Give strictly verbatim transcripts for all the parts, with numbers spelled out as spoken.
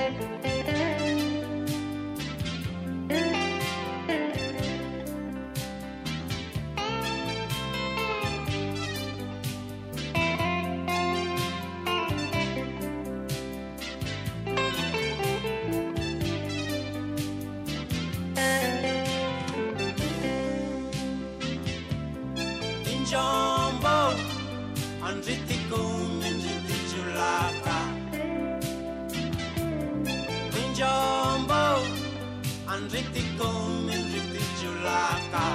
Jumbo, andriti come andriti giulaka. In jumbo, andriti come andriti giulaka.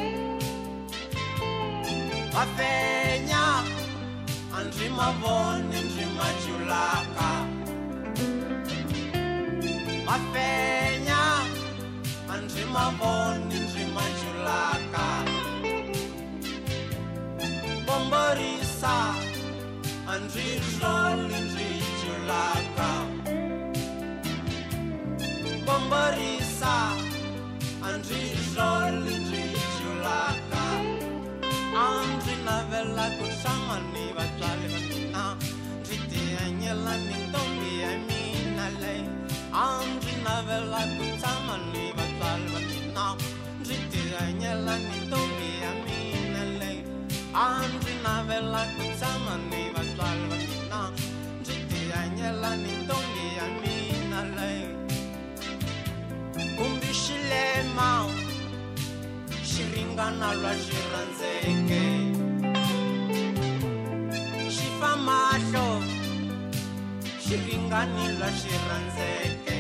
Va fegna, andri ma buoni, andri ma giulaka. Va fegna, andri ma buoni, andri ma giulaka. Bombarisa, andri jolly, andri julaka. Bombarisa, andri jolly, andri julaka. Andri navela kusamani vajale vanina, driti anyela nintombi amina lei. Andri navela kusamani vajale vanina, driti anyela nintombi amina lei. Andri navela kutamani vatwala vanina, driti anyela nintongi amina lei. Kumbi shilema, shiringana lwa shiranzeke. Shifamahlo, shiringani lwa shiranzeke.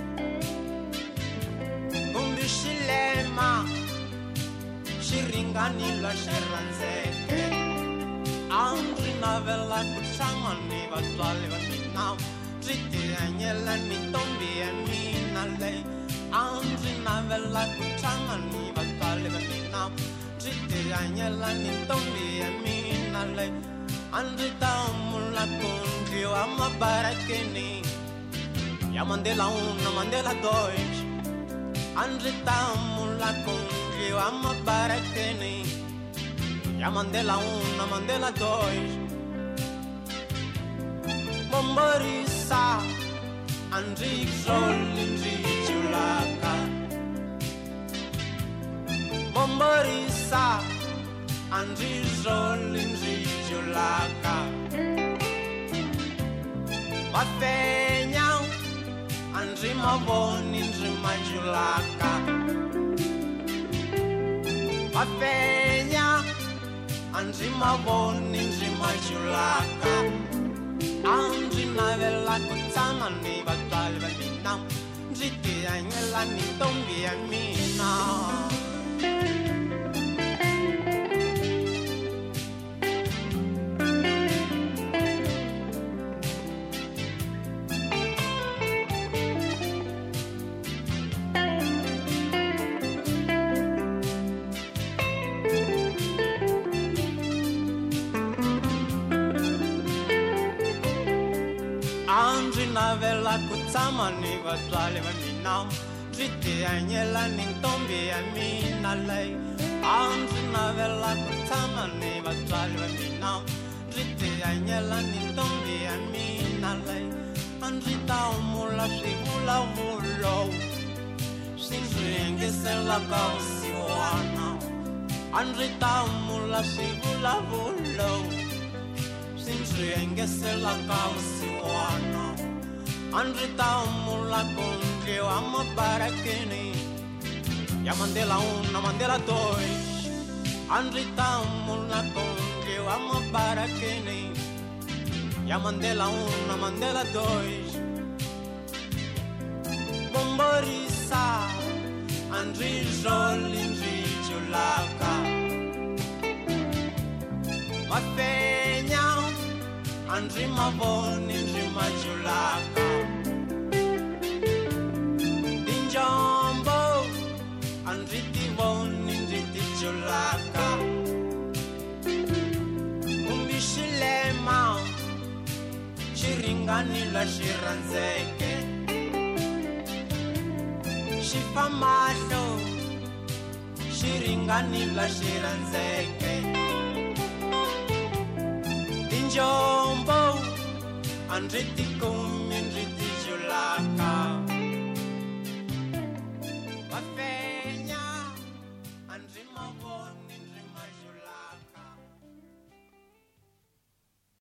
Kumbi shilema, shiringani lwa shiranzeke. Andri navela kutamani vatwale vanina, driti anyela nintombi amina lei. Andri navela kutamani vatwale vanina, driti anyela nintombi amina lei. Andri taumula kundi wa mabarakeni, ya Mandela una Mandela dois. Andri taumula kundi wa mabarakeni, ya Mandela una Mandela dois. Bombarisa, andri jolly, andri julaka. Bombarisa, andri jolly, andri julaka. Vafenya, andri maboni, andri majulaka. Vafenya, andri maboni, andri majulaka. Andri navela kutamani vatwale vanina, driti anyela nintombi amina. Andri navela kutamani vatwale vanina, driti anyela nintombi amina lei. Andri navela kutamani vatwale vanina, driti anyela nintombi amina lei. Andri taumula swivulavulo, sinringisela kausiwana. Andri taumula swivulavulo, sinringisela kausiwana. Andri taumula kundi wa mabarakeni, ya Mandela una Mandela dois. Andri taumula kundi wa mabarakeni, ya Mandela una Mandela dois. Bombarisa, andri jolly, andri julaka. Vafenya, andri maboni, andri majulaka. Injombo, andri tivoni, andri tijulaka. Kumbi shilema, shiringani la shiranzeke. Shifamahlo, shiringani la shiranzeke. Injombo, andriti kumi, andriti julaka. mhaka